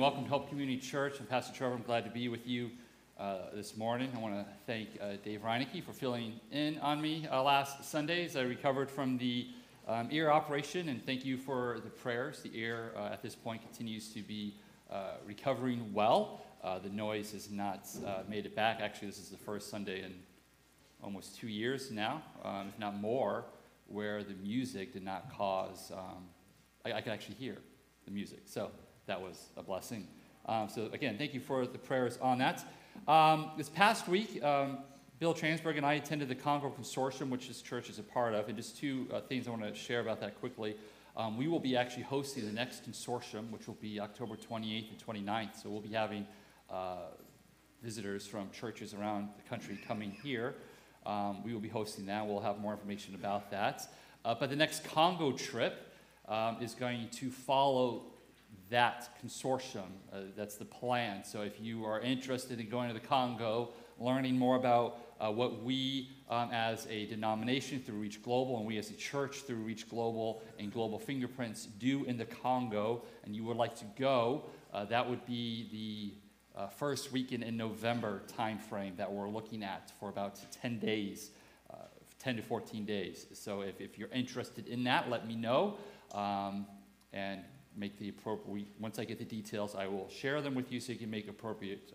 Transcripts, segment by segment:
welcome to Hope Community Church. I'm Pastor Trevor. I'm glad to be with you this morning. I want to thank Dave Reinecke for filling in on me last Sunday as I recovered from the ear operation, and thank you for the prayers. The ear at this point continues to be recovering well. The noise has not made it back. Actually, this is the first Sunday in almost 2 years now, if not more, where the music did not cause, I could actually hear the music. So that was a blessing. So again, thank you for the prayers on that. This past week, Bill Transberg and I attended the Congo Consortium, which this church is a part of, and just two things I want to share about that quickly. We will be actually hosting the next consortium, which will be October 28th and 29th, so we'll be having visitors from churches around the country coming here. We will be hosting that. We'll have more information about that. But the next Congo trip is going to follow that consortium. That's the plan. So if you are interested in going to the Congo, learning more about what we as a denomination through Reach Global and we as a church through Reach Global and Global Fingerprints do in the Congo, and you would like to go, that would be the first weekend in November time frame that we're looking at for about 10 days, 10 to 14 days. So if you're interested in that, let me know. And make the appropriate, once I get the details, I will share them with you so you can make appropriate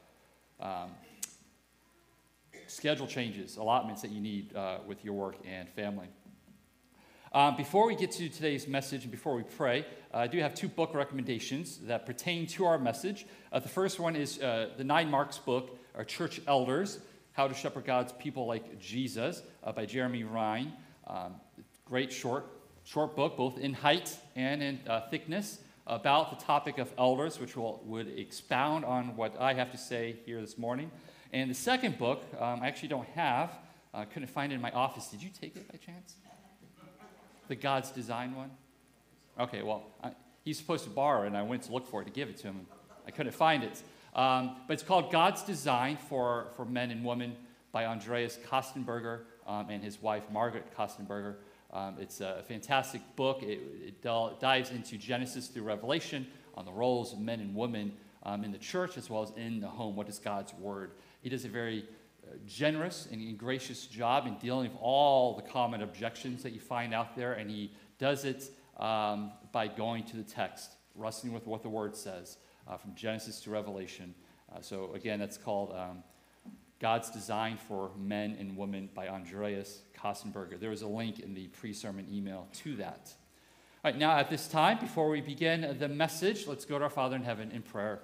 schedule changes, allotments that you need with your work and family. Before we get to today's message and before we pray, I do have two book recommendations that pertain to our message. The first one is the 9 Marks book, Our Church Elders, How to Shepherd God's People Like Jesus, by Jeremy Ryan. Great short book, both in height and in thickness, about the topic of elders, which would expound on what I have to say here this morning. And the second book, I actually don't have, couldn't find it in my office. Did you take it by chance? The God's Design one? Okay, well, he's supposed to borrow it, and I went to look for it to give it to him. I couldn't find it. But it's called God's Design for Men and Women by Andreas Kostenberger and his wife, Margaret Kostenberger. It's a fantastic book. It dives into Genesis through Revelation on the roles of men and women in the church as well as in the home. What is God's word? He does a very generous and gracious job in dealing with all the common objections that you find out there, and he does it by going to the text, wrestling with what the word says from Genesis to Revelation. So again, that's called God's Design for Men and Women by Andreas Kostenberger. There is a link in the pre-sermon email to that. All right, now at this time, before we begin the message, let's go to our Father in heaven in prayer.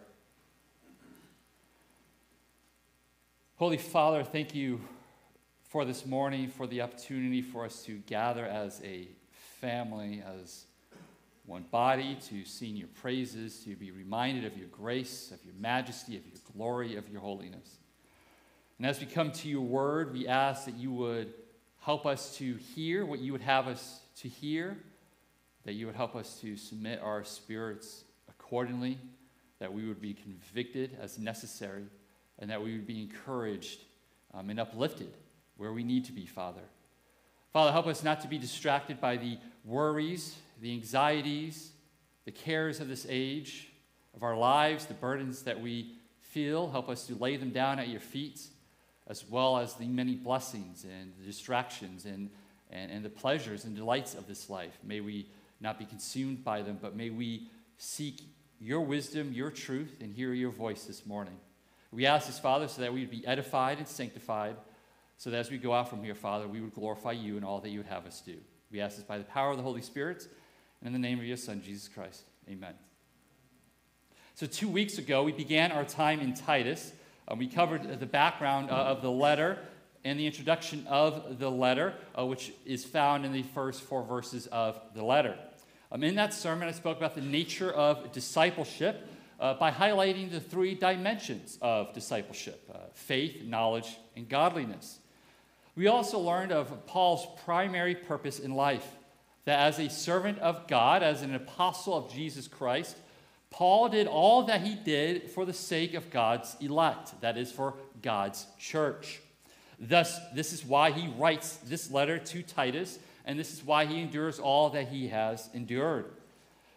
Holy Father, thank you for this morning, for the opportunity for us to gather as a family, as one body, to sing your praises, to be reminded of your grace, of your majesty, of your glory, of your holiness. And as we come to your word, we ask that you would help us to hear what you would have us to hear, that you would help us to submit our spirits accordingly, that we would be convicted as necessary, and that we would be encouraged and uplifted where we need to be, Father. Father, help us not to be distracted by the worries, the anxieties, the cares of this age, of our lives, the burdens that we feel. Help us to lay them down at your feet, as well as the many blessings and the distractions and the pleasures and delights of this life. May we not be consumed by them, but may we seek your wisdom, your truth, and hear your voice this morning. We ask this, Father, so that we would be edified and sanctified, so that as we go out from here, Father, we would glorify you in all that you would have us do. We ask this by the power of the Holy Spirit, and in the name of your Son, Jesus Christ. Amen. So 2 weeks ago, we began our time in Titus. We covered the background of the letter and the introduction of the letter, which is found in the first 4 verses of the letter. In that sermon, I spoke about the nature of discipleship, by highlighting the 3 dimensions of discipleship: faith, knowledge, and godliness. We also learned of Paul's primary purpose in life, that as a servant of God, as an apostle of Jesus Christ, Paul did all that he did for the sake of God's elect, that is, for God's church. Thus, this is why he writes this letter to Titus, and this is why he endures all that he has endured.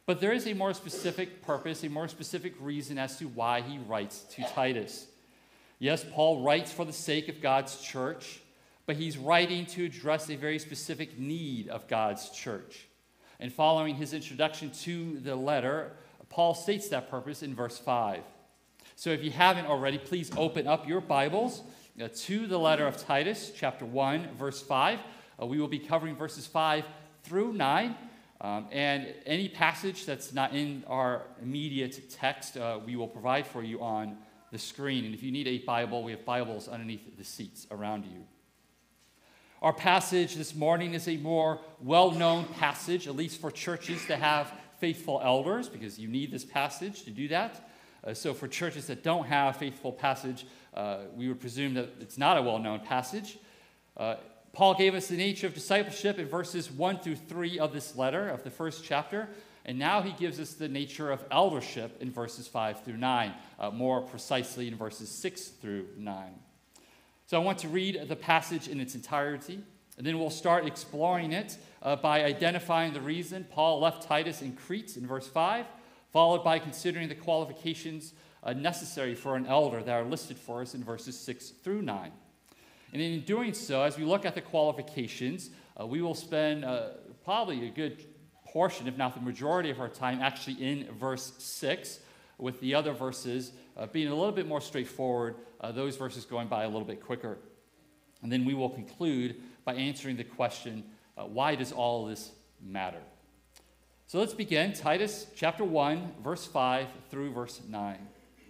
But there is a more specific purpose, a more specific reason as to why he writes to Titus. Yes, Paul writes for the sake of God's church, but he's writing to address a very specific need of God's church. And following his introduction to the letter, Paul states that purpose in verse 5. So if you haven't already, please open up your Bibles to the letter of Titus, chapter 1, verse 5. We will be covering verses 5 through 9. And any passage that's not in our immediate text, we will provide for you on the screen. And if you need a Bible, we have Bibles underneath the seats around you. Our passage this morning is a more well-known passage, at least for churches that have faithful elders, because you need this passage to do that. So for churches that don't have faithful passage, we would presume that it's not a well-known passage. Paul gave us the nature of discipleship in verses 1 through 3 of this letter, of the first chapter, and now he gives us the nature of eldership in verses 5 through 9, more precisely in verses 6 through 9. So I want to read the passage in its entirety, and then we'll start exploring it by identifying the reason Paul left Titus in Crete in verse 5, followed by considering the qualifications necessary for an elder that are listed for us in verses 6 through 9. And in doing so, as we look at the qualifications, we will spend probably a good portion, if not the majority of our time, actually in verse 6, with the other verses being a little bit more straightforward, those verses going by a little bit quicker. And then we will conclude by answering the question, why does all this matter? So let's begin. Titus chapter 1, verse 5 through verse 9.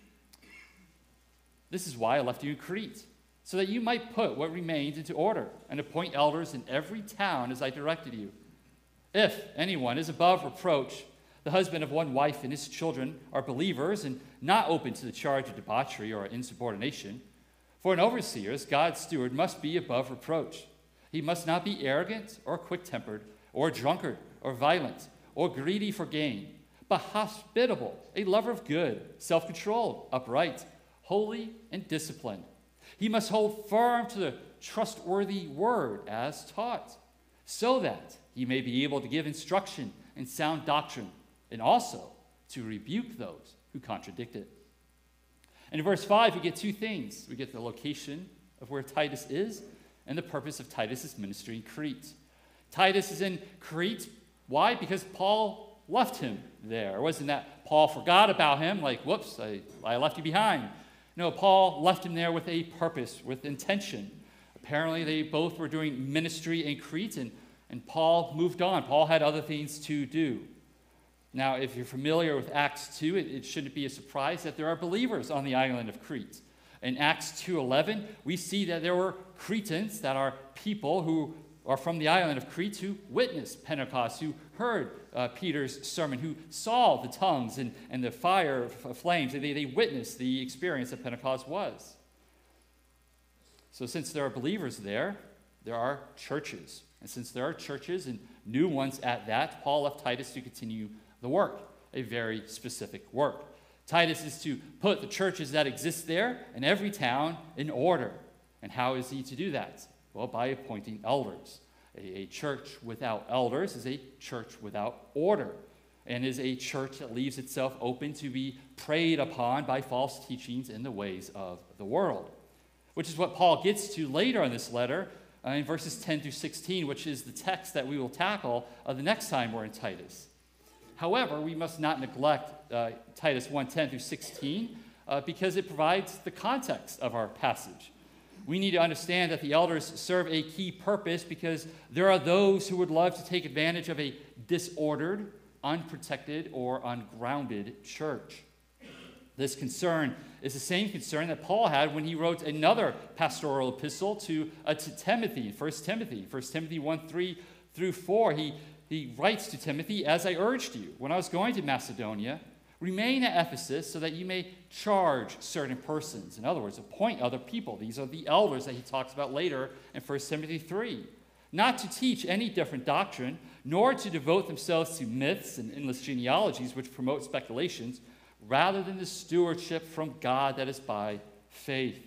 This is why I left you in Crete, so that you might put what remains into order and appoint elders in every town as I directed you. If anyone is above reproach, the husband of one wife and his children are believers and not open to the charge of debauchery or insubordination. For an overseer, as God's steward, must be above reproach. He must not be arrogant or quick-tempered or drunkard or violent or greedy for gain, but hospitable, a lover of good, self-controlled, upright, holy, and disciplined. He must hold firm to the trustworthy word as taught, so that he may be able to give instruction in sound doctrine, and also to rebuke those who contradict it. And in verse 5, we get two things. We get the location of where Titus is and the purpose of Titus' ministry in Crete. Titus is in Crete. Why? Because Paul left him there. It wasn't that Paul forgot about him, like, whoops, I left you behind. No, Paul left him there with a purpose, with intention. Apparently, they both were doing ministry in Crete, and Paul moved on. Paul had other things to do. Now, if you're familiar with Acts 2, it shouldn't be a surprise that there are believers on the island of Crete. In Acts 2:11, we see that there were Cretans, that are people who are from the island of Crete, who witnessed Pentecost, who heard Peter's sermon, who saw the tongues and the fire of flames. They witnessed the experience that Pentecost was. So since there are believers there are churches. And since there are churches, and new ones at that, Paul left Titus to continue the work, a very specific work. Titus is to put the churches that exist there in every town in order. And how is he to do that? Well, by appointing elders. A church without elders is a church without order, and is a church that leaves itself open to be preyed upon by false teachings in the ways of the world, which is what Paul gets to later in this letter in verses 10 through 16, which is the text that we will tackle the next time we're in Titus. However, we must not neglect Titus 1:10 through 16 because it provides the context of our passage. We need to understand that the elders serve a key purpose because there are those who would love to take advantage of a disordered, unprotected, or ungrounded church. This concern is the same concern that Paul had when he wrote another pastoral epistle to Timothy, 1 Timothy 1:3 through 4. He writes to Timothy, "As I urged you when I was going to Macedonia, remain at Ephesus so that you may charge certain persons." In other words, appoint other people. These are the elders that he talks about later in 1 Timothy 3. "Not to teach any different doctrine, nor to devote themselves to myths and endless genealogies which promote speculations, rather than the stewardship from God that is by faith."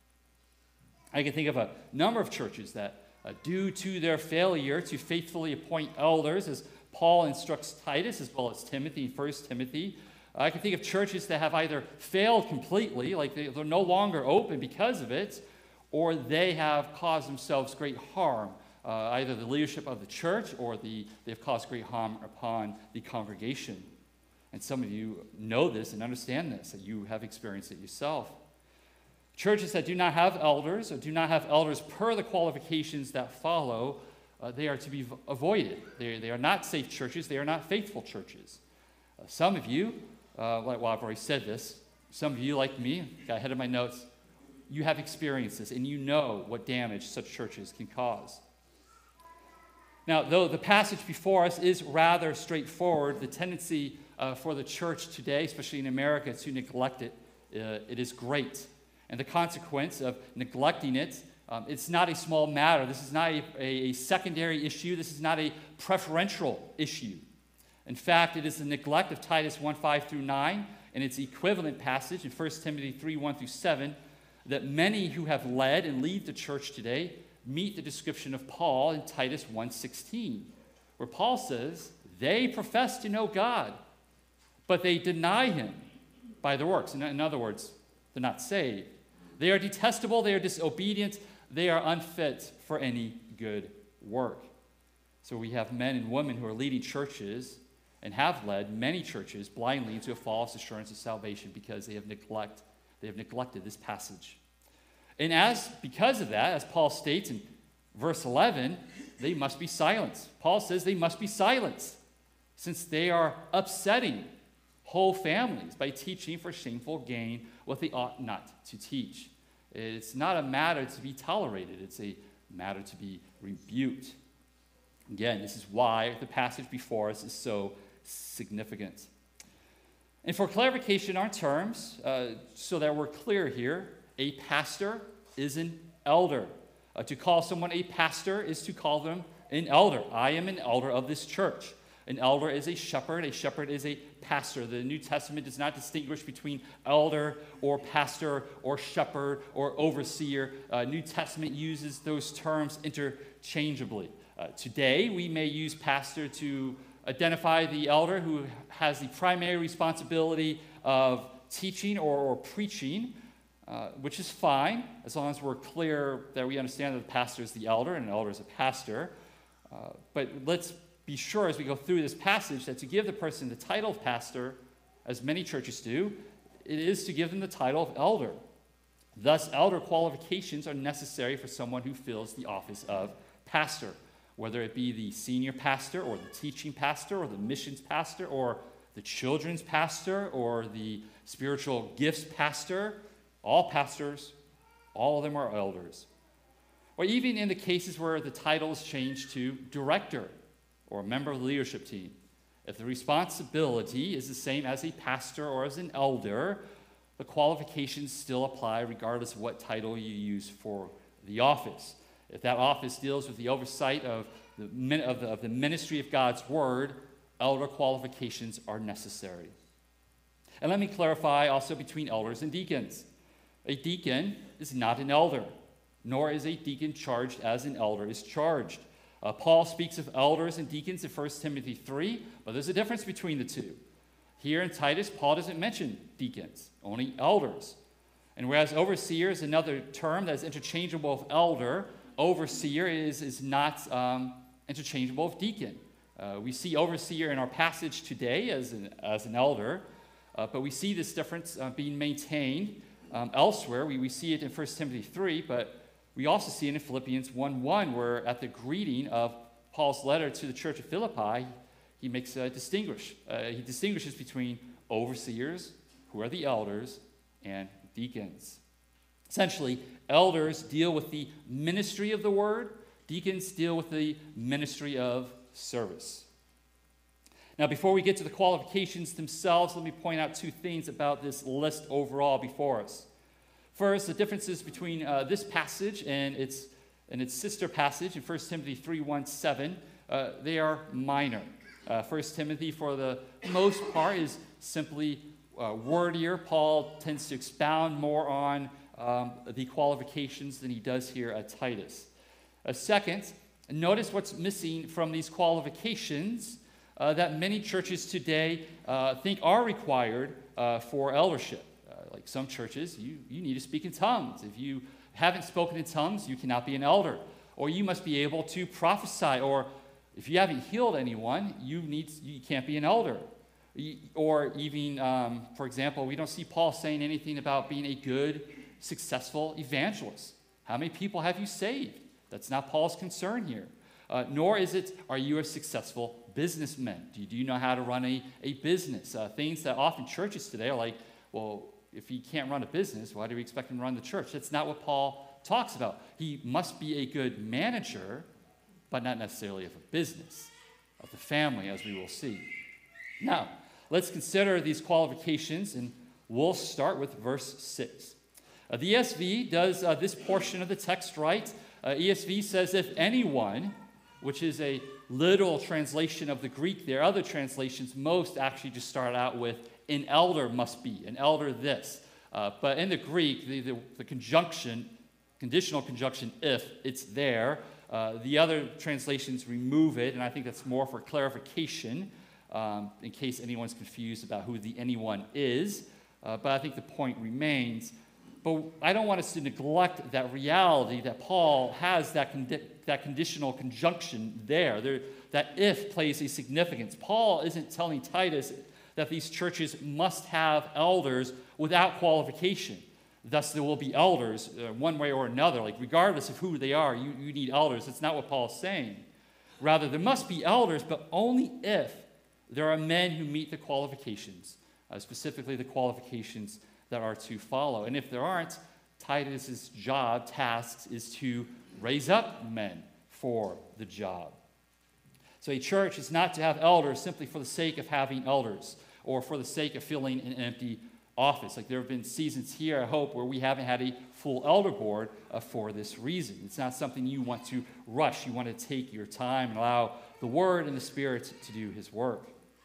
I can think of a number of churches that, due to their failure to faithfully appoint elders, as Paul instructs Titus as well as Timothy in 1 Timothy. I can think of churches that have either failed completely, like they're no longer open because of it, or they have caused themselves great harm. Either the leadership of the church or they've caused great harm upon the congregation. And some of you know this and understand this, that you have experienced it yourself. Churches that do not have elders or do not have elders per the qualifications that follow, they are to be avoided. They are not safe churches. They are not faithful churches. Some of you, well, I've already said this, some of you, like me, got ahead of my notes, you have experienced this, and you know what damage such churches can cause. Now, though the passage before us is rather straightforward, the tendency for the church today, especially in America, to neglect it, it is great. And the consequence of neglecting it, it's not a small matter. This is not a secondary issue. This is not a preferential issue. In fact, it is the neglect of Titus 1:5-9 and its equivalent passage in 1 Timothy 3:1-7 that many who have led and lead the church today meet the description of Paul in Titus 1:16, where Paul says, they profess to know God, but they deny him by their works. In other words, they're not saved. They are detestable, they are disobedient, they are unfit for any good work. So we have men and women who are leading churches and have led many churches blindly into a false assurance of salvation because they have neglected this passage. And because of that, as Paul states in verse 11, they must be silenced. Paul says they must be silenced since they are upsetting whole families by teaching for shameful gain what they ought not to teach. It's not a matter to be tolerated. It's a matter to be rebuked. Again, this is why the passage before us is so significant. And for clarification on terms, so that we're clear here, a pastor is an elder. To call someone a pastor is to call them an elder. I am an elder of this church. An elder is a shepherd is a pastor. The New Testament does not distinguish between elder or pastor or shepherd or overseer. New Testament uses those terms interchangeably. Today, we may use pastor to identify the elder who has the primary responsibility of teaching or preaching, which is fine, as long as we're clear that we understand that the pastor is the elder and an elder is a pastor. But let's be sure as we go through this passage that to give the person the title of pastor, as many churches do, it is to give them the title of elder. Thus, elder qualifications are necessary for someone who fills the office of pastor, whether it be the senior pastor or the teaching pastor or the missions pastor or the children's pastor or the spiritual gifts pastor. All pastors, all of them are elders. Or even in the cases where the title is changed to director or a member of the leadership team. If the responsibility is the same as a pastor or as an elder, the qualifications still apply regardless of what title you use for the office. If that office deals with the oversight of the ministry of God's word, elder qualifications are necessary. And let me clarify also between elders and deacons. A deacon is not an elder, nor is a deacon charged as an elder is charged. Paul speaks of elders and deacons in 1 Timothy 3, but there's a difference between the two. Here in Titus, Paul doesn't mention deacons, only elders. And whereas overseer is another term that is interchangeable with elder, overseer is not interchangeable with deacon. We see overseer in our passage today as an elder, but we see this difference being maintained elsewhere. We see it in 1 Timothy 3, but we also see it in Philippians 1:1, where at the greeting of Paul's letter to the church of Philippi, he distinguishes between overseers, who are the elders, and deacons. Essentially, elders deal with the ministry of the word, deacons deal with the ministry of service. Now, before we get to the qualifications themselves, let me point out two things about this list overall before us. First, the differences between this passage and its sister passage in 1 Timothy 3:1-7, they are minor. 1 Timothy, for the most part, is simply wordier. Paul tends to expound more on the qualifications than he does here at Titus. Second, notice what's missing from these qualifications. that many churches today think are required for eldership. Like some churches, you need to speak in tongues. If you haven't spoken in tongues, you cannot be an elder. Or you must be able to prophesy. Or if you haven't healed anyone, you can't be an elder. Or even, for example, we don't see Paul saying anything about being a good, successful evangelist. How many people have you saved? That's not Paul's concern here. Nor is it, are you a successful businessman? Do you know how to run a business? Things that often churches today are like, well, if he can't run a business, why do we expect him to run the church? That's not what Paul talks about. He must be a good manager, but not necessarily of a business, of the family, as we will see. Now, let's consider these qualifications, and we'll start with verse 6. The ESV does this portion of the text right. ESV says, if anyone, which is a literal translation of the Greek there. Other translations, most actually just start out with, an elder must be, an elder this. But in the Greek, the conjunction, conditional conjunction, if, it's there. The other translations remove it, and I think that's more for clarification, in case anyone's confused about who the anyone is. But I think the point remains. But I don't want us to neglect that reality that Paul has that conditional conjunction there. That if plays a significance. Paul isn't telling Titus that these churches must have elders without qualification. Thus, there will be elders one way or another. Like, regardless of who they are, you need elders. That's not what Paul's saying. Rather, there must be elders, but only if there are men who meet the qualifications, specifically the qualifications that are to follow. And if there aren't, Titus's task is to raise up men for the job. So a church is not to have elders simply for the sake of having elders or for the sake of filling an empty office. Like, there have been seasons here, I hope, where we haven't had a full elder board for this reason. It's not something you want to rush. You want to take your time and allow the Word and the Spirit to do His work.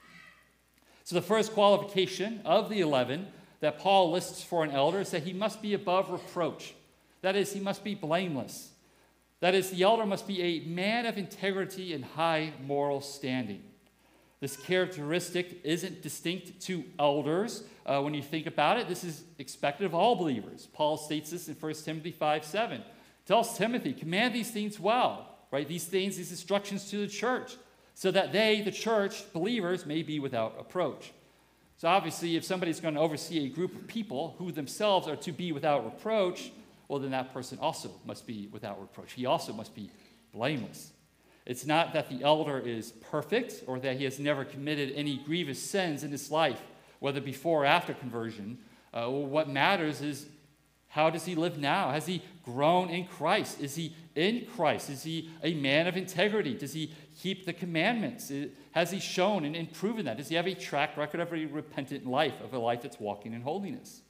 So the first qualification of the 11 that Paul lists for an elder is that he must be above reproach. That is, he must be blameless. That is, the elder must be a man of integrity and high moral standing. This characteristic isn't distinct to elders. When you think about it, this is expected of all believers. Paul states this in 1 Timothy 5:7. Tells Timothy, command these things well, right? These instructions to the church, so that they, the church, believers, may be without reproach. So obviously, if somebody's going to oversee a group of people who themselves are to be without reproach, well, then that person also must be without reproach. He also must be blameless. It's not that the elder is perfect or that he has never committed any grievous sins in his life, whether before or after conversion. What matters is, how does he live now? Has he grown in Christ? Is he in Christ? Is he a man of integrity? Does he keep the commandments? Has he shown and proven that? Does he have a track record of a repentant life, of a life that's walking in holiness?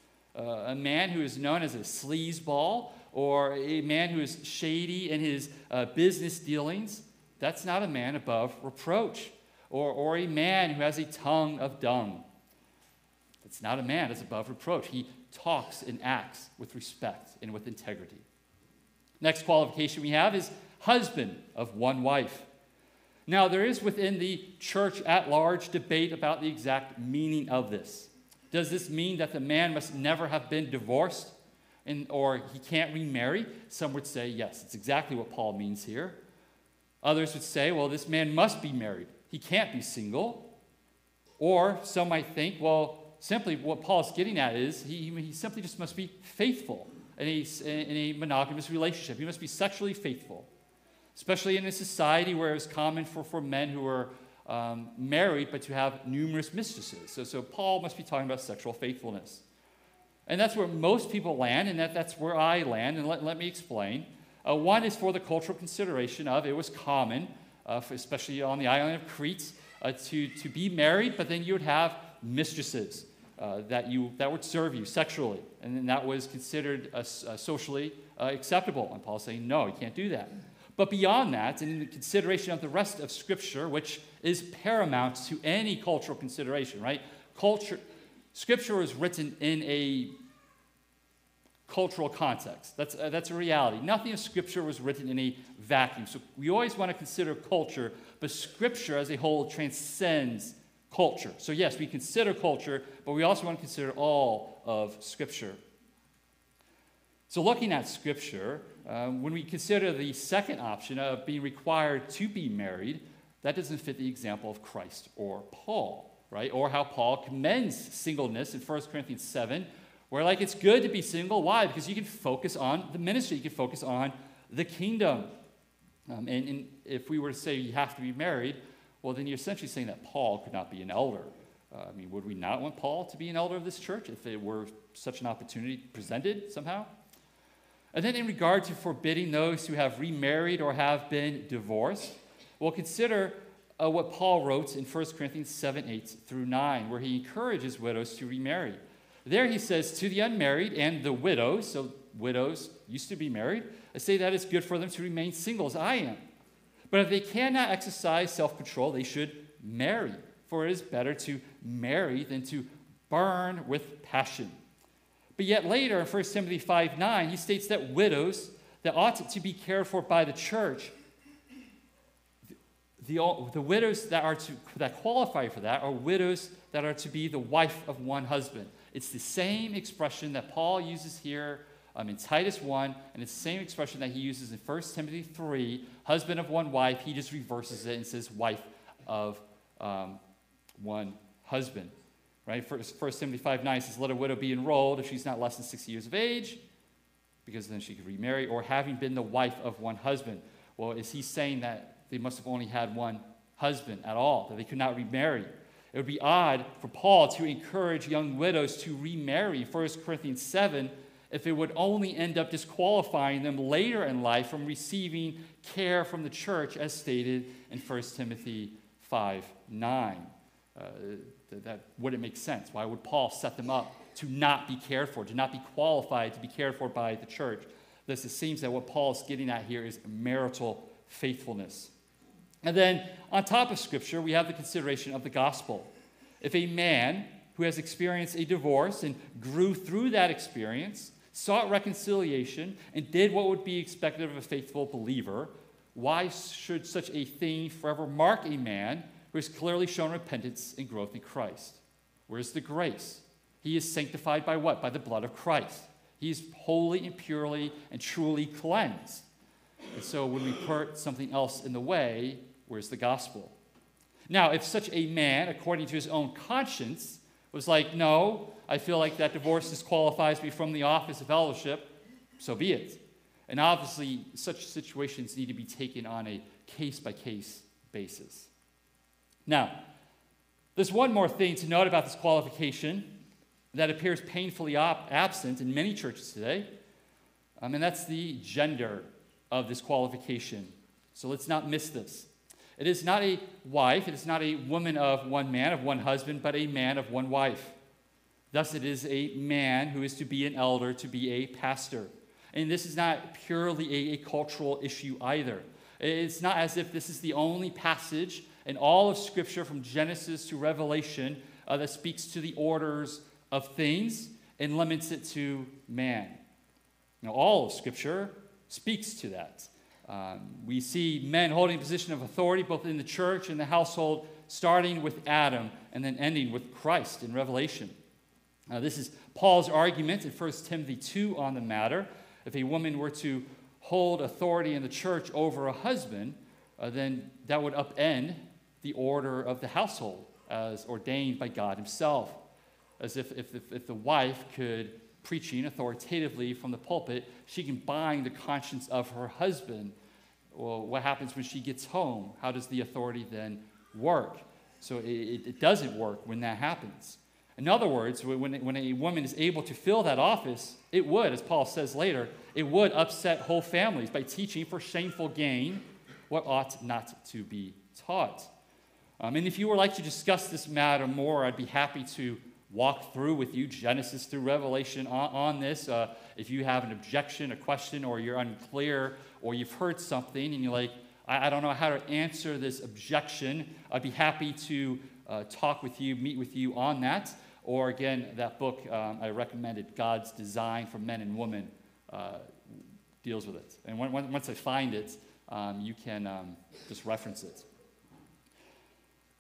A man who is known as a sleazeball or a man who is shady in his business dealings, that's not a man above reproach. Or a man who has a tongue of dung. That's not a man that's above reproach. He talks and acts with respect and with integrity. Next qualification we have is husband of one wife. Now, there is within the church at large debate about the exact meaning of this. Does this mean that the man must never have been divorced or he can't remarry? Some would say yes, it's exactly what Paul means here. Others would say, well, this man must be married. He can't be single. Or some might think, well, simply what Paul's getting at is he simply just must be faithful in a monogamous relationship. He must be sexually faithful, especially in a society where it's common for men who are married but to have numerous mistresses. So Paul must be talking about sexual faithfulness. And that's where most people land, and that's where I land, and let me explain. One is for the cultural consideration of it was common, especially on the island of Crete, to be married, but then you would have mistresses that would serve you sexually, and then that was considered socially acceptable. And Paul's saying, no, you can't do that. But beyond that, and in the consideration of the rest of Scripture, which is paramount to any cultural consideration, right? Scripture was written in a cultural context. That's a reality. Nothing of Scripture was written in a vacuum. So we always want to consider culture, but but Scripture as a whole transcends culture. So yes, we consider culture, but we also want to consider all of Scripture. So looking at Scripture, when we consider the second option of being required to be married, that doesn't fit the example of Christ or Paul, right? Or how Paul commends singleness in 1 Corinthians 7, where like it's good to be single. Why? Because you can focus on the ministry. You can focus on the kingdom. And if we were to say you have to be married, well, then you're essentially saying that Paul could not be an elder. Would we not want Paul to be an elder of this church if it were such an opportunity presented somehow? And then in regard to forbidding those who have remarried or have been divorced, well, consider what Paul wrote in 1 Corinthians 7, 8 through 9, where he encourages widows to remarry. There he says, to the unmarried and the widows, so widows used to be married, I say that it's good for them to remain single as I am. But if they cannot exercise self-control, they should marry, for it is better to marry than to burn with passion. But yet later in 1 Timothy 5:9, he states that widows that ought to be cared for by the church, the widows that qualify for that are widows that are to be the wife of one husband. It's the same expression that Paul uses here in Titus 1, and it's the same expression that he uses in 1 Timothy 3, husband of one wife. He just reverses it and says wife of one husband. Right? 1 Timothy 5:9 says, let a widow be enrolled if she's not less than 60 years of age, because then she could remarry, or having been the wife of one husband. Well, is he saying that they must have only had one husband at all, that they could not remarry? It would be odd for Paul to encourage young widows to remarry 1 Corinthians 7 if it would only end up disqualifying them later in life from receiving care from the church, as stated in 1 Timothy 5:9. That wouldn't make sense. Why would Paul set them up to not be cared for, to not be qualified to be cared for by the church? Thus, it seems that what Paul is getting at here is marital faithfulness. And then, on top of Scripture, we have the consideration of the gospel. If a man who has experienced a divorce and grew through that experience, sought reconciliation, and did what would be expected of a faithful believer, why should such a thing forever mark a man who has clearly shown repentance and growth in Christ? Where's the grace? He is sanctified by what? By the blood of Christ. He is wholly and purely and truly cleansed. And so when we put something else in the way, where's the gospel? Now, if such a man, according to his own conscience, was like, no, I feel like that divorce disqualifies me from the office of fellowship, so be it. And obviously, such situations need to be taken on a case-by-case basis. Now, there's one more thing to note about this qualification that appears painfully absent in many churches today, and that's the gender of this qualification. So let's not miss this. It is not a wife, it is not a woman of one man, of one husband, but a man of one wife. Thus, it is a man who is to be an elder, to be a pastor. And this is not purely a cultural issue either. It's not as if this is the only passage in all of Scripture from Genesis to Revelation that speaks to the orders of things and limits it to man. Now, all of Scripture speaks to that. We see men holding a position of authority both in the church and the household, starting with Adam and then ending with Christ in Revelation. This is Paul's argument in 1 Timothy 2 on the matter. If a woman were to hold authority in the church over a husband, then that would upend the order of the household as ordained by God himself. As if the wife could, preaching authoritatively from the pulpit, she can bind the conscience of her husband. Well, what happens when she gets home? How does the authority then work? So it doesn't work when that happens. In other words, when a woman is able to fill that office, it would, as Paul says later, it would upset whole families by teaching for shameful gain what ought not to be taught. And if you would like to discuss this matter more, I'd be happy to walk through with you Genesis through Revelation on this. If you have an objection, a question, or you're unclear, or you've heard something and you're like, I don't know how to answer this objection, I'd be happy to talk with you, meet with you on that. Or again, that book I recommended, God's Design for Men and Women, deals with it. And once I find it, you can just reference it.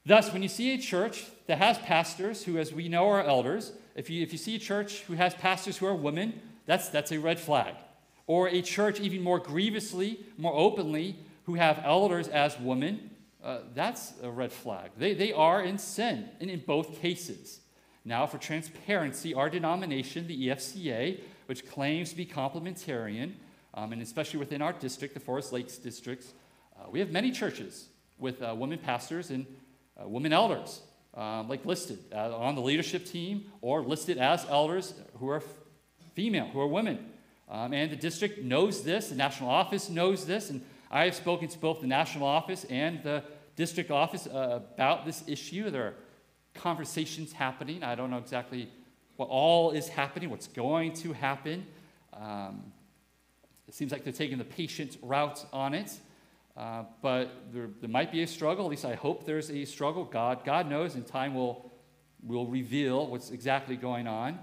Thus, when you see a church that has pastors who, as we know, are elders, if you see a church who has pastors who are women, that's a red flag. Or a church even more grievously, more openly, who have elders as women, that's a red flag. They are in sin, and in both cases. Now, for transparency, our denomination, the EFCA, which claims to be complementarian, and especially within our district, the Forest Lakes districts, we have many churches with women pastors and women elders, like listed on the leadership team or listed as elders who are female, who are women. And the district knows this, the national office knows this, and I have spoken to both the national office and the district office about this issue. There are conversations happening. I don't know exactly what all is happening, what's going to happen. It seems like they're taking the patient route on it. But there might be a struggle. At least I hope there's a struggle. God knows, and time will reveal what's exactly going on.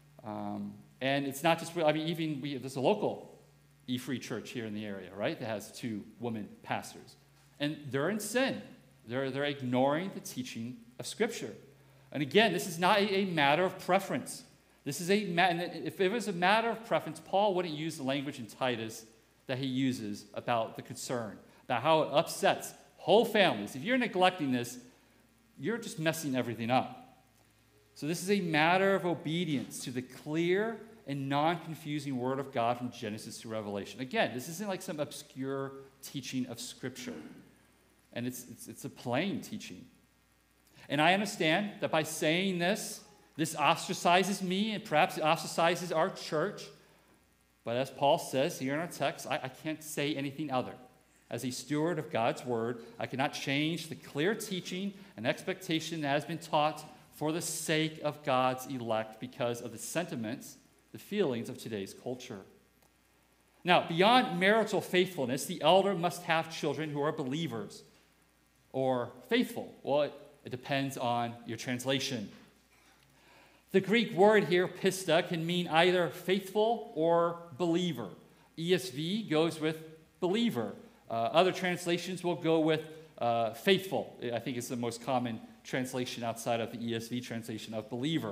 And it's not just, there's a local E-Free church here in the area, right, that has 2 women pastors. And they're in sin. They're ignoring the teaching of Scripture. And again, this is not a matter of preference. This is if it was a matter of preference, Paul wouldn't use the language in Titus that he uses about the concern, about how it upsets whole families. If you're neglecting this, you're just messing everything up. So this is a matter of obedience to the clear and non-confusing Word of God from Genesis to Revelation. Again, this isn't like some obscure teaching of Scripture. And it's a plain teaching. And I understand that by saying this ostracizes me and perhaps it ostracizes our church. But as Paul says here in our text, I can't say anything other. As a steward of God's Word, I cannot change the clear teaching and expectation that has been taught for the sake of God's elect because of the sentiments, the feelings of today's culture. Now, beyond marital faithfulness, the elder must have children who are believers or faithful. Well, it depends on your translation. The Greek word here, pista, can mean either faithful or believer. ESV goes with believer. Other translations will go with faithful. I think it's the most common translation outside of the ESV translation of believer.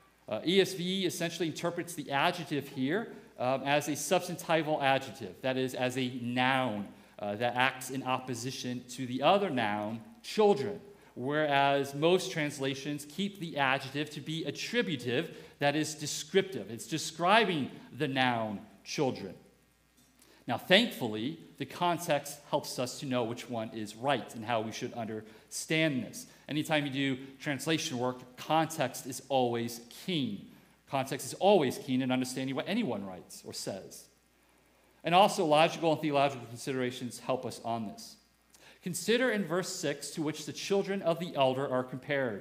ESV essentially interprets the adjective here as a substantival adjective, that is, as a noun that acts in opposition to the other noun, children, whereas most translations keep the adjective to be attributive, that is, descriptive. It's describing the noun, children. Now, thankfully, the context helps us to know which one is right and how we should understand this. Anytime you do translation work, context is always keen. Context is always keen in understanding what anyone writes or says. And also, logical and theological considerations help us on this. Consider in verse 6 to which the children of the elder are compared.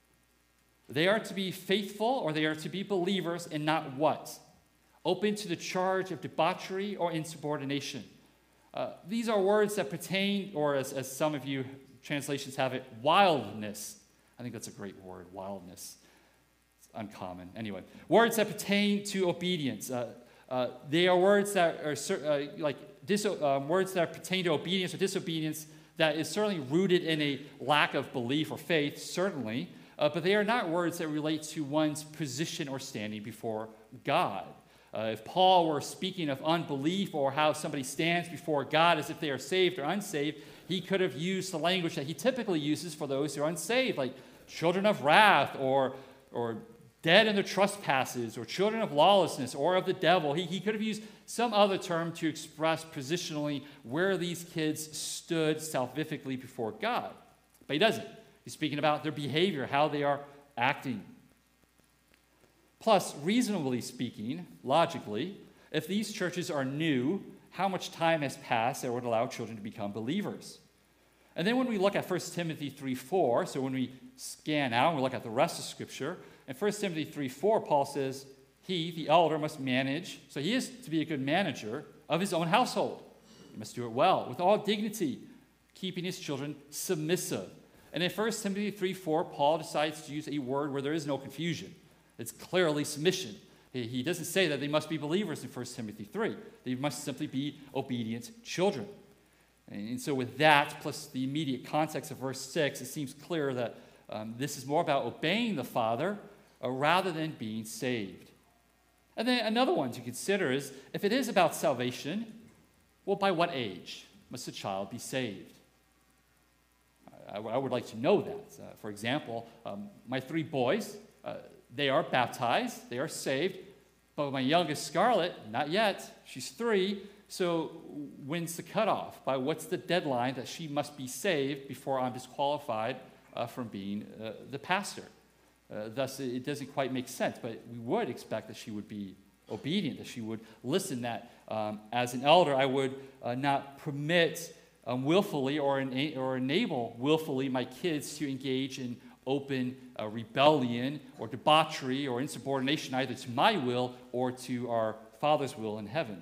They are to be faithful or they are to be believers and not what? Open to the charge of debauchery or insubordination. These are words that pertain, or as some of you translations have it, wildness. I think that's a great word, wildness. It's uncommon. Anyway, words that pertain to obedience. They are words that are words that pertain to obedience or disobedience that is certainly rooted in a lack of belief or faith, certainly, but they are not words that relate to one's position or standing before God. If Paul were speaking of unbelief or how somebody stands before God as if they are saved or unsaved, he could have used the language that he typically uses for those who are unsaved, like children of wrath or dead in their trespasses or children of lawlessness or of the devil. He could have used some other term to express positionally where these kids stood salvifically before God. But he doesn't. He's speaking about their behavior, how they are acting. Plus, reasonably speaking, logically, if these churches are new, how much time has passed that would allow children to become believers? And then when we look at 1 Timothy 3:4, so when we scan out and we look at the rest of Scripture, in 1 Timothy 3:4, Paul says, he, the elder, must manage, so he is to be a good manager of his own household. He must do it well, with all dignity, keeping his children submissive. And in 1 Timothy 3:4, Paul decides to use a word where there is no confusion. It's clearly submission. He doesn't say that they must be believers in 1 Timothy 3. They must simply be obedient children. And so with that, plus the immediate context of verse 6, it seems clear that this is more about obeying the Father rather than being saved. And then another one to consider is, if it is about salvation, well, by what age must a child be saved? I would like to know that. For example, my 3 boys, they are baptized, they are saved, but my youngest, Scarlett, not yet. She's 3, so when's the cutoff? By what's the deadline that she must be saved before I'm disqualified from being the pastor? Thus, it doesn't quite make sense, but we would expect that she would be obedient, that she would listen, that as an elder, I would not permit willfully or enable willfully my kids to engage in open rebellion or debauchery or insubordination either to my will or to our Father's will in heaven.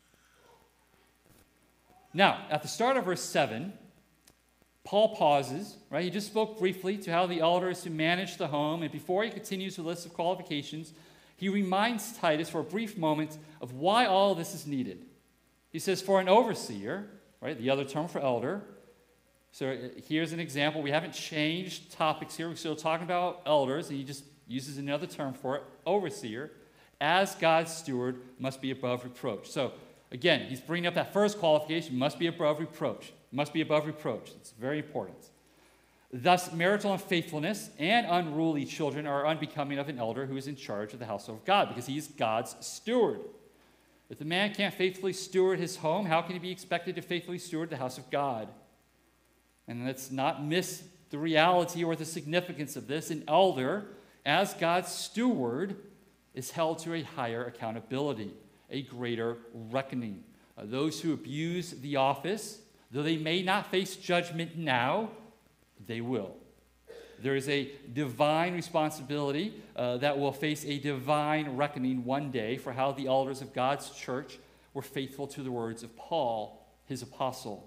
Now, at the start of verse 7, Paul pauses, right? He just spoke briefly to how the elder is to manage the home, and before he continues the list of qualifications, he reminds Titus for a brief moment of why all this is needed. He says, for an overseer, right, the other term for elder. So here's an example. We haven't changed topics here. We're still talking about elders, and he just uses another term for it, overseer. As God's steward, must be above reproach. So again, he's bringing up that first qualification, must be above reproach. Must be above reproach. It's very important. Thus, marital unfaithfulness and unruly children are unbecoming of an elder who is in charge of the household of God, because he's God's steward. If the man can't faithfully steward his home, how can he be expected to faithfully steward the house of God? And let's not miss the reality or the significance of this. An elder, as God's steward, is held to a higher accountability, a greater reckoning. Those who abuse the office, though they may not face judgment now, they will. There is a divine responsibility that will face a divine reckoning one day for how the elders of God's church were faithful to the words of Paul, his apostle.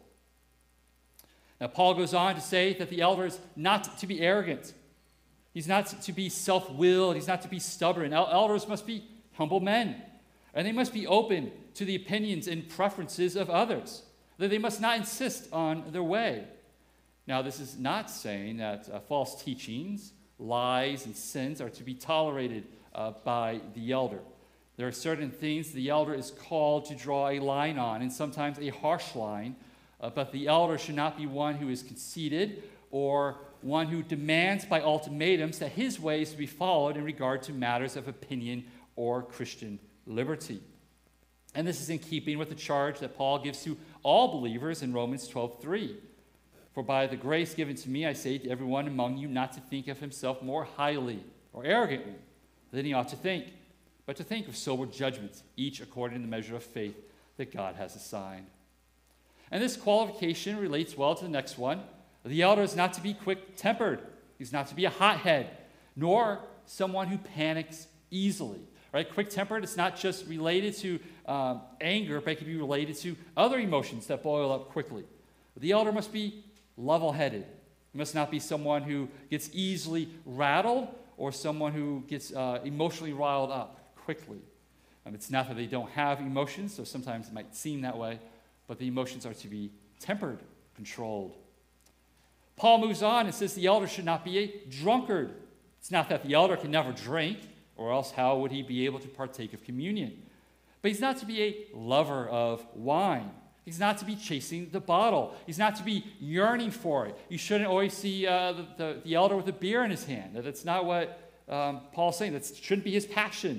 Now, Paul goes on to say that the elder is not to be arrogant. He's not to be self-willed. He's not to be stubborn. Elders must be humble men, and they must be open to the opinions and preferences of others. They must not insist on their way. Now, this is not saying that false teachings, lies, and sins are to be tolerated by the elder. There are certain things the elder is called to draw a line on, and sometimes a harsh line, but the elder should not be one who is conceited or one who demands by ultimatums that his way is to be followed in regard to matters of opinion or Christian liberty. And this is in keeping with the charge that Paul gives to all believers in Romans 12:3. For by the grace given to me, I say to everyone among you not to think of himself more highly or arrogantly than he ought to think, but to think of sober judgment, each according to the measure of faith that God has assigned. And this qualification relates well to the next one. The elder is not to be quick-tempered. He's not to be a hothead, nor someone who panics easily. Right? Quick-tempered is not just related to anger, but it can be related to other emotions that boil up quickly. The elder must be level-headed. He must not be someone who gets easily rattled or someone who gets emotionally riled up quickly. It's not that they don't have emotions, so sometimes it might seem that way, but the emotions are to be tempered, controlled. Paul moves on and says the elder should not be a drunkard. It's not that the elder can never drink, or else how would he be able to partake of communion? But he's not to be a lover of wine. He's not to be chasing the bottle. He's not to be yearning for it. You shouldn't always see the elder with a beer in his hand. That's not what Paul's saying. That shouldn't be his passion.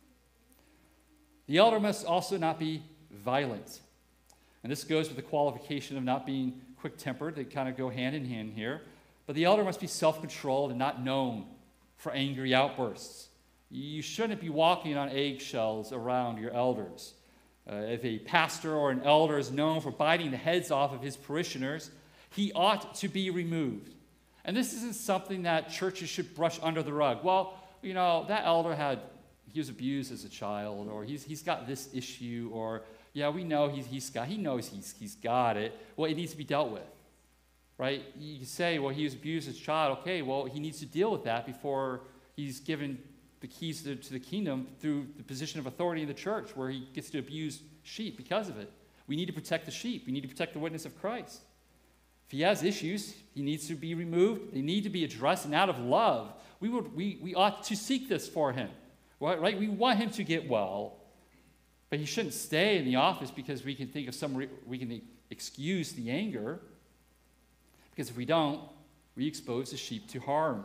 The elder must also not be violent. And this goes with the qualification of not being quick-tempered. They kind of go hand in hand here. But the elder must be self-controlled and not known for angry outbursts. You shouldn't be walking on eggshells around your elders. If a pastor or an elder is known for biting the heads off of his parishioners, he ought to be removed. And this isn't something that churches should brush under the rug. Well, you know, that elder he was abused as a child, or he's got this issue, or yeah, we know he knows he's got it. Well, it needs to be dealt with, right? You can say, well, he was abused as a child. Okay, well, he needs to deal with that before he's given the keys to the kingdom through the position of authority in the church, where he gets to abuse sheep because of it. We need to protect the sheep. We need to protect the witness of Christ. If he has issues, he needs to be removed. They need to be addressed, and out of love, we ought to seek this for him. Right? We want him to get well, but he shouldn't stay in the office because we can think of we can excuse the anger. Because if we don't, we expose the sheep to harm.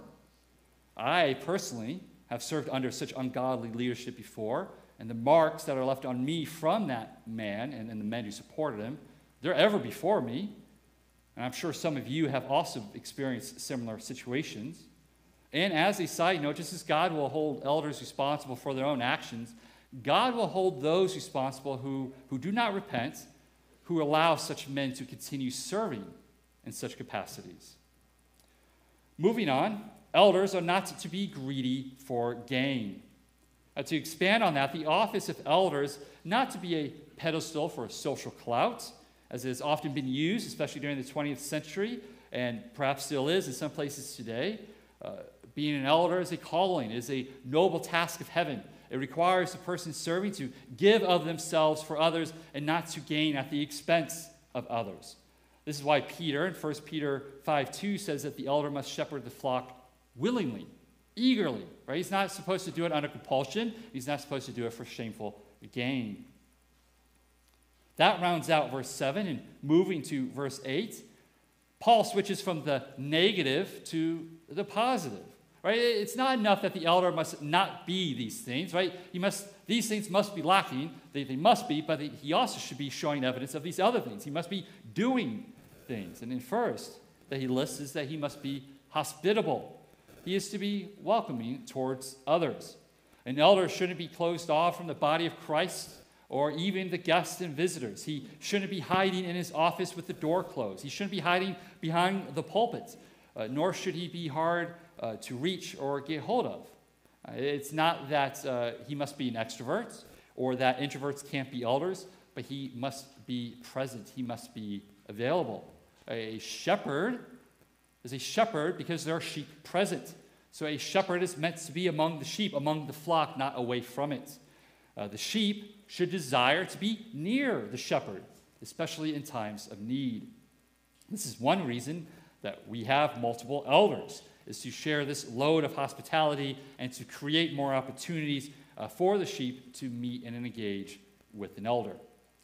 I personally have served under such ungodly leadership before, and the marks that are left on me from that man and the men who supported him, they're ever before me. And I'm sure some of you have also experienced similar situations. And as a side note, just as God will hold elders responsible for their own actions, God will hold those responsible who do not repent, who allow such men to continue serving in such capacities. Moving on, elders are not to be greedy for gain. To expand on that, the office of elders, not to be a pedestal for social clout, as it has often been used, especially during the 20th century, and perhaps still is in some places today. Being an elder is a calling, is a noble task of heaven. It requires the person serving to give of themselves for others and not to gain at the expense of others. This is why Peter, in 1 Peter 5:2, says that the elder must shepherd the flock willingly, eagerly. Right? He's not supposed to do it under compulsion. He's not supposed to do it for shameful gain. That rounds out verse 7, and moving to verse 8, Paul switches from the negative to the positive. Right? It's not enough that the elder must not be these things, right? These things must be lacking. They must be, but he also should be showing evidence of these other things. He must be doing things. And in first, that he lists is that he must be hospitable. He is to be welcoming towards others. An elder shouldn't be closed off from the body of Christ or even the guests and visitors. He shouldn't be hiding in his office with the door closed. He shouldn't be hiding behind the pulpit, nor should he be hard to reach or get hold of. It's not that he must be an extrovert or that introverts can't be elders, but he must be present. He must be available. A shepherd is a shepherd because there are sheep present. So a shepherd is meant to be among the sheep, among the flock, not away from it. The sheep should desire to be near the shepherd, especially in times of need. This is one reason that we have multiple elders, is to share this load of hospitality and to create more opportunities for the sheep to meet and engage with an elder.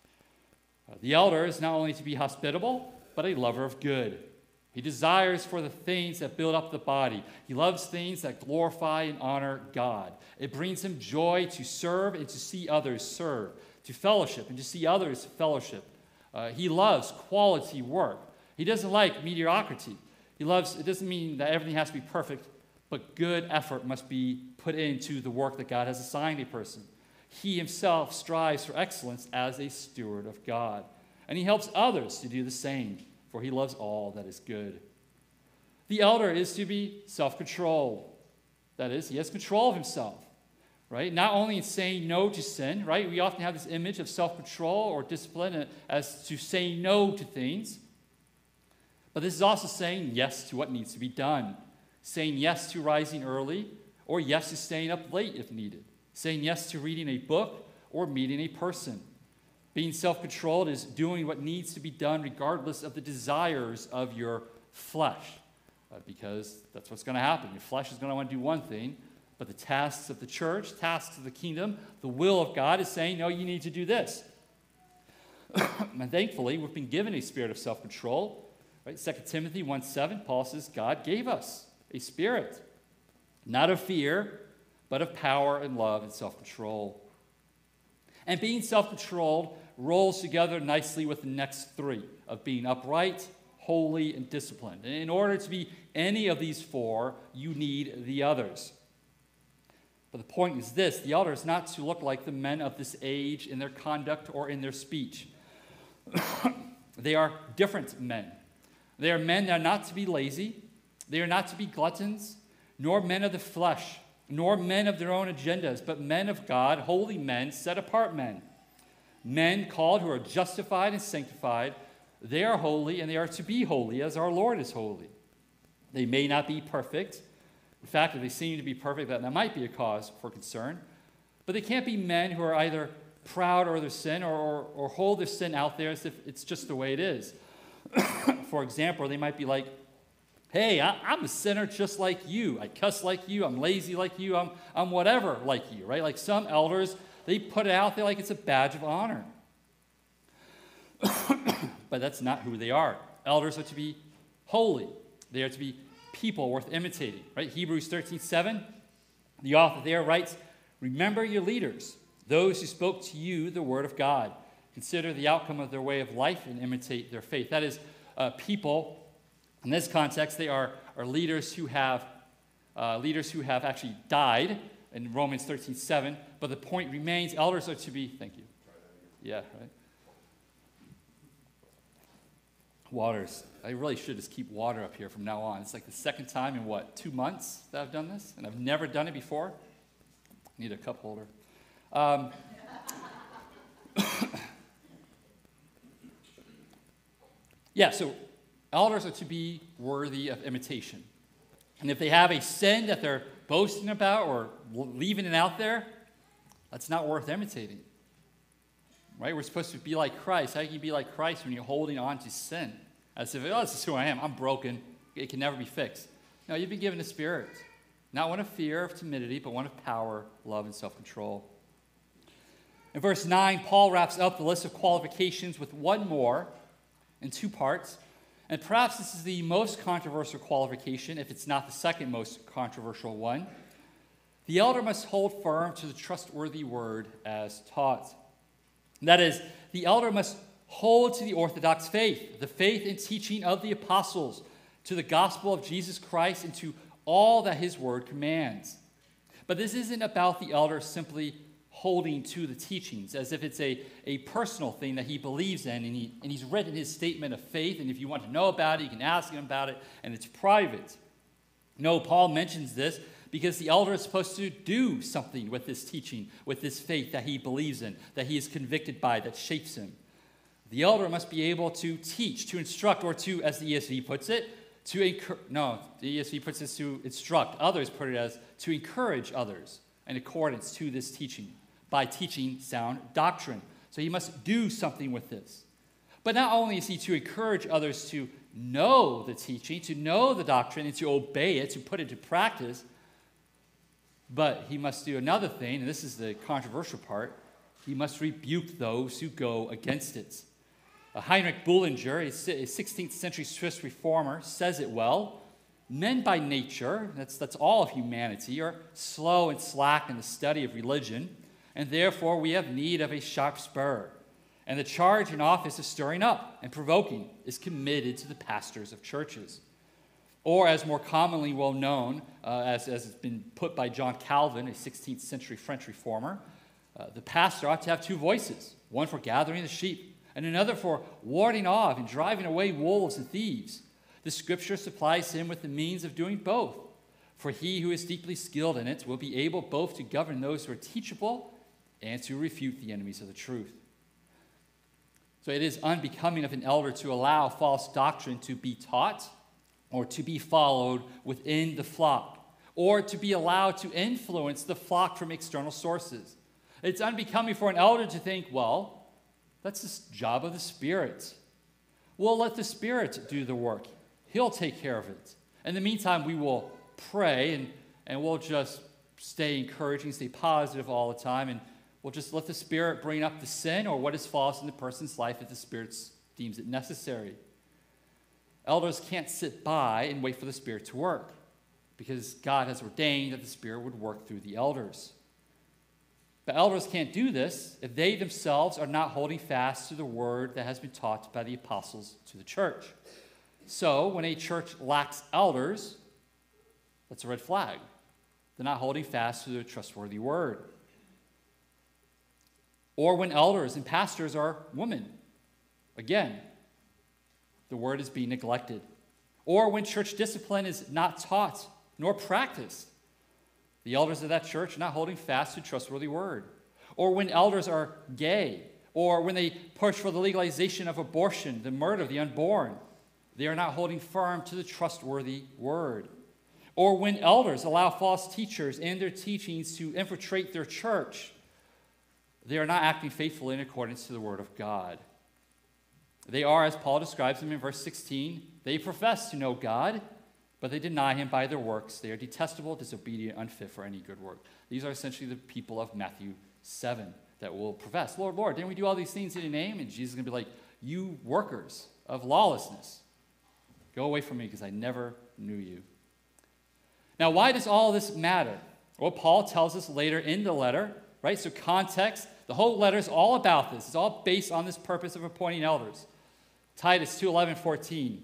The elder is not only to be hospitable, but a lover of good. He desires for the things that build up the body. He loves things that glorify and honor God. It brings him joy to serve and to see others serve, to fellowship and to see others fellowship. He loves quality work. He doesn't like mediocrity. It doesn't mean that everything has to be perfect, but good effort must be put into the work that God has assigned a person. He himself strives for excellence as a steward of God. And he helps others to do the same, for he loves all that is good. The elder is to be self-controlled. That is, he has control of himself, right? Not only in saying no to sin, right? We often have this image of self-control or discipline as to saying no to things. But this is also saying yes to what needs to be done. Saying yes to rising early, or yes to staying up late if needed. Saying yes to reading a book or meeting a person. Being self-controlled is doing what needs to be done regardless of the desires of your flesh. Because that's what's going to happen. Your flesh is going to want to do one thing, but the tasks of the church, tasks of the kingdom, the will of God is saying, no, you need to do this. And thankfully, we've been given a spirit of self-control. Right? 2 Timothy 1:7, Paul says, God gave us a spirit, not of fear, but of power and love and self-control. And being self-controlled rolls together nicely with the next three of being upright, holy, and disciplined. And in order to be any of these four, you need the others. But the point is this: the elder is not to look like the men of this age in their conduct or in their speech. They are different men. They are men that are not to be lazy. They are not to be gluttons, nor men of the flesh, nor men of their own agendas, but men of God, holy men, set-apart men. Men called who are justified and sanctified. They are holy, and they are to be holy as our Lord is holy. They may not be perfect. In fact, if they seem to be perfect, that might be a cause for concern. But they can't be men who are either proud of their sin or hold their sin out there as if it's just the way it is. For example, they might be like, hey, I'm a sinner just like you. I cuss like you. I'm lazy like you. I'm whatever like you, right? Like some elders, they put it out there like it's a badge of honor. But that's not who they are. Elders are to be holy. They are to be people worth imitating, right? Hebrews 13:7, the author there writes, remember your leaders, those who spoke to you the word of God. Consider the outcome of their way of life and imitate their faith. That is, people, in this context, they are leaders who have actually died in Romans 13:7. But the point remains, elders are to be, thank you. Yeah, right. Waters. I really should just keep water up here from now on. It's like the second time in 2 months that I've done this? And I've never done it before. Need a cup holder. Yeah, so elders are to be worthy of imitation. And if they have a sin that they're boasting about or leaving it out there, that's not worth imitating. Right? We're supposed to be like Christ. How can you be like Christ when you're holding on to sin? As if, this is who I am. I'm broken. It can never be fixed. No, you've been given a spirit. Not one of fear, of timidity, but one of power, love, and self-control. In verse 9, Paul wraps up the list of qualifications with one more in 2 parts. And perhaps this is the most controversial qualification, if it's not the second most controversial one. The elder must hold firm to the trustworthy word as taught. That is, the elder must hold to the orthodox faith, the faith and teaching of the apostles, to the gospel of Jesus Christ, and to all that his word commands. But this isn't about the elder simply holding to the teachings, as if it's a personal thing that he believes in, and he's written his statement of faith, and if you want to know about it, you can ask him about it, and it's private. No, Paul mentions this because the elder is supposed to do something with this teaching, with this faith that he believes in, that he is convicted by, that shapes him. The elder must be able to teach, to instruct, or to, as the ESV puts it, the ESV puts this to instruct. Others put it as to encourage others in accordance to this teaching, by teaching sound doctrine. So he must do something with this. But not only is he to encourage others to know the teaching, to know the doctrine, and to obey it, to put it to practice, but he must do another thing, and this is the controversial part. He must rebuke those who go against it. Heinrich Bullinger, a 16th century Swiss reformer, says it well. Men by nature, that's all of humanity, are slow and slack in the study of religion, and therefore we have need of a sharp spur. And the charge and office of stirring up and provoking is committed to the pastors of churches. Or, as more commonly well known, as it's been put by John Calvin, a 16th century French reformer, the pastor ought to have 2 voices, one for gathering the sheep, and another for warding off and driving away wolves and thieves. The Scripture supplies him with the means of doing both, for he who is deeply skilled in it will be able both to govern those who are teachable and to refute the enemies of the truth. So it is unbecoming of an elder to allow false doctrine to be taught or to be followed within the flock, or to be allowed to influence the flock from external sources. It's unbecoming for an elder to think, well, that's the job of the Spirit. We'll let the Spirit do the work. He'll take care of it. In the meantime, we will pray, and we'll just stay encouraging, stay positive all the time, and we'll just let the Spirit bring up the sin or what is false in the person's life if the Spirit deems it necessary. Elders can't sit by and wait for the Spirit to work, because God has ordained that the Spirit would work through the elders. But elders can't do this if they themselves are not holding fast to the word that has been taught by the apostles to the church. So when a church lacks elders, that's a red flag. They're not holding fast to the trustworthy word. Or when elders and pastors are women. Again, the word is being neglected. Or when church discipline is not taught nor practiced. The elders of that church are not holding fast to trustworthy word. Or when elders are gay. Or when they push for the legalization of abortion, the murder of the unborn. They are not holding firm to the trustworthy word. Or when elders allow false teachers and their teachings to infiltrate their church. they are not acting faithfully in accordance to the word of God. They are, as Paul describes them in verse 16, they profess to know God, but they deny him by their works. They are detestable, disobedient, unfit for any good work. These are essentially the people of Matthew 7 that will profess, Lord, Lord, didn't we do all these things in your name? And Jesus is going to be like, you workers of lawlessness, go away from me because I never knew you. Now, why does all this matter? Well, Paul tells us later in the letter, right? So context, the whole letter is all about this. It's all based on this purpose of appointing elders. Titus 2:11-14.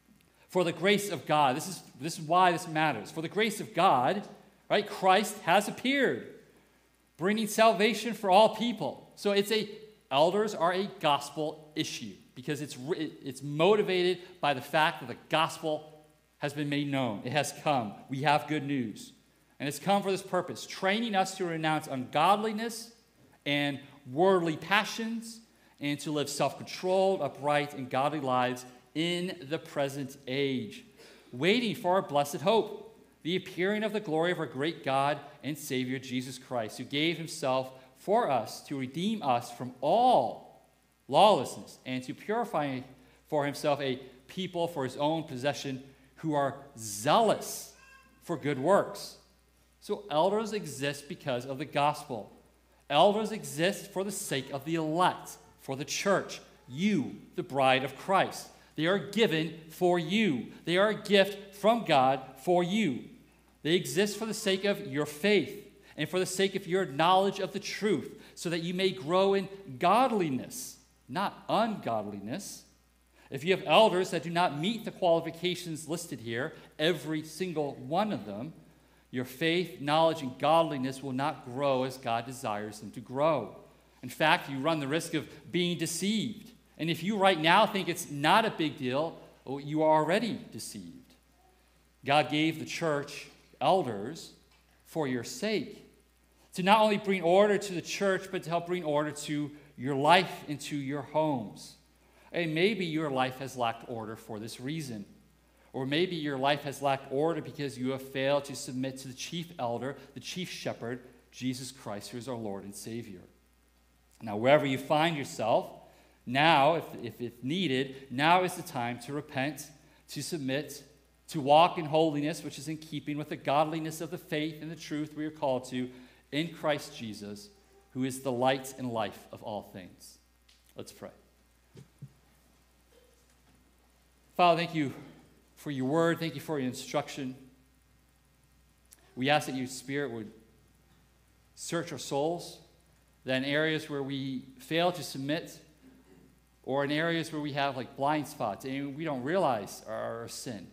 For the grace of God, this is why this matters. For the grace of God, right, Christ has appeared, bringing salvation for all people. So elders are a gospel issue because it's motivated by the fact that the gospel has been made known. It has come. We have good news. And it's come for this purpose, training us to renounce ungodliness and worldly passions and to live self-controlled, upright, and godly lives in the present age, waiting for our blessed hope, the appearing of the glory of our great God and Savior, Jesus Christ, who gave himself for us to redeem us from all lawlessness and to purify for himself a people for his own possession who are zealous for good works. So elders exist because of the gospel. Elders exist for the sake of the elect, for the church, you, the bride of Christ. They are given for you. They are a gift from God for you. They exist for the sake of your faith and for the sake of your knowledge of the truth, so that you may grow in godliness, not ungodliness. If you have elders that do not meet the qualifications listed here, every single one of them, your faith, knowledge, and godliness will not grow as God desires them to grow. In fact, you run the risk of being deceived. And if you right now think it's not a big deal, well, you are already deceived. God gave the church elders for your sake, to not only bring order to the church, but to help bring order to your life and to your homes. And maybe your life has lacked order for this reason. Or maybe your life has lacked order because you have failed to submit to the chief elder, the chief shepherd, Jesus Christ, who is our Lord and Savior. Now, wherever you find yourself, now, if needed, now is the time to repent, to submit, to walk in holiness, which is in keeping with the godliness of the faith and the truth we are called to in Christ Jesus, who is the light and life of all things. Let's pray. Father, thank you for your word. Thank you for your instruction. We ask that your Spirit would search our souls, that in areas where we fail to submit, or in areas where we have like blind spots and we don't realize our sin,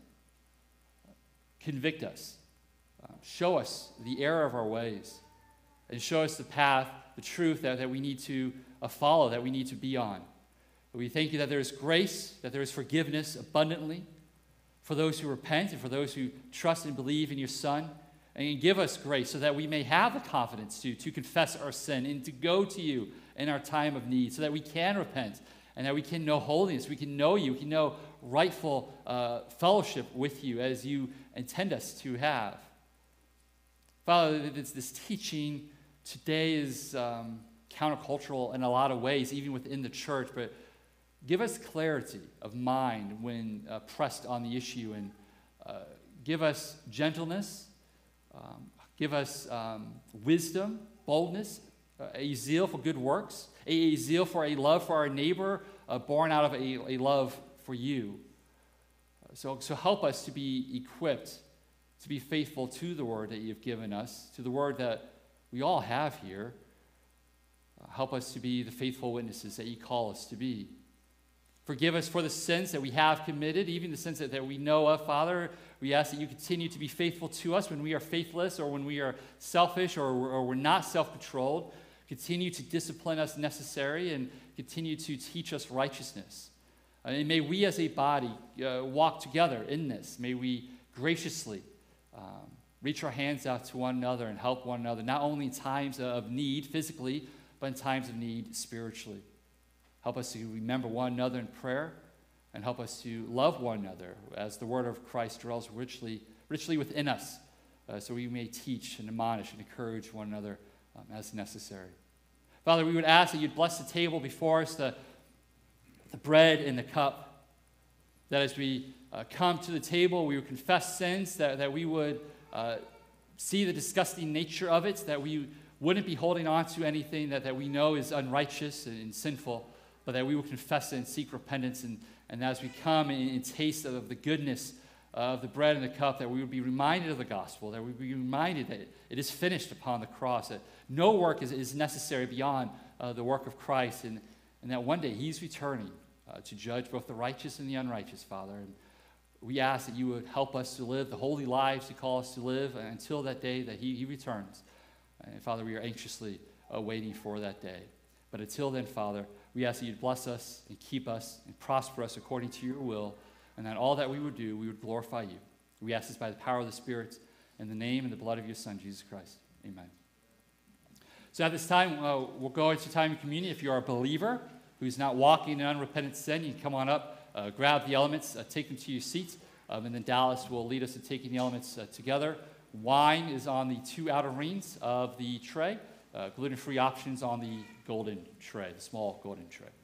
convict us. Show us the error of our ways, and show us the path, the truth that we need to follow, that we need to be on. We thank you that there is grace, that there is forgiveness abundantly for those who repent and for those who trust and believe in your Son. And give us grace so that we may have the confidence to confess our sin and to go to you in our time of need, so that we can repent and that we can know holiness, we can know you, we can know rightful fellowship with you as you intend us to have. Father, this teaching today is countercultural in a lot of ways, even within the church, but give us clarity of mind when pressed on the issue, and give us gentleness, give us wisdom, boldness, a zeal for good works, a zeal for a love for our neighbor, born out of a love for you. So help us to be equipped to be faithful to the word that you've given us, to the word that we all have here. Help us to be the faithful witnesses that you call us to be. Forgive us for the sins that we have committed, even the sins that we know of, Father. We ask that you continue to be faithful to us when we are faithless, or when we are selfish, or we're not self-controlled. Continue to discipline us necessary, and continue to teach us righteousness. And may we as a body walk together in this. May we graciously reach our hands out to one another and help one another, not only in times of need physically, but in times of need spiritually. Help us to remember one another in prayer, and help us to love one another as the word of Christ dwells richly within us, so we may teach and admonish and encourage one another as necessary. Father, we would ask that you'd bless the table before us, the bread and the cup, that as we come to the table, we would confess sins, that we would see the disgusting nature of it, that we wouldn't be holding on to anything that we know is unrighteous and sinful, but that we would confess it and seek repentance. And as we come and taste of the goodness of the bread and the cup, that we would be reminded of the gospel, that we would be reminded that it is finished upon the cross, that no work is necessary beyond the work of Christ, and that one day he's returning to judge both the righteous and the unrighteous, Father. And we ask that you would help us to live the holy lives you call us to live until that day that he returns. And Father, we are anxiously waiting for that day. But until then, Father, we ask that you'd bless us and keep us and prosper us according to your will, and that all that we would do, we would glorify you. We ask this by the power of the Spirit, in the name and the blood of your Son, Jesus Christ. Amen. So at this time, we'll go into time of communion. If you're a believer who's not walking in unrepentant sin, you can come on up, grab the elements, take them to your seats, and then Dallas will lead us in taking the elements together. Wine is on the 2 outer rings of the tray. Gluten-free options on the golden tray, the small golden tray.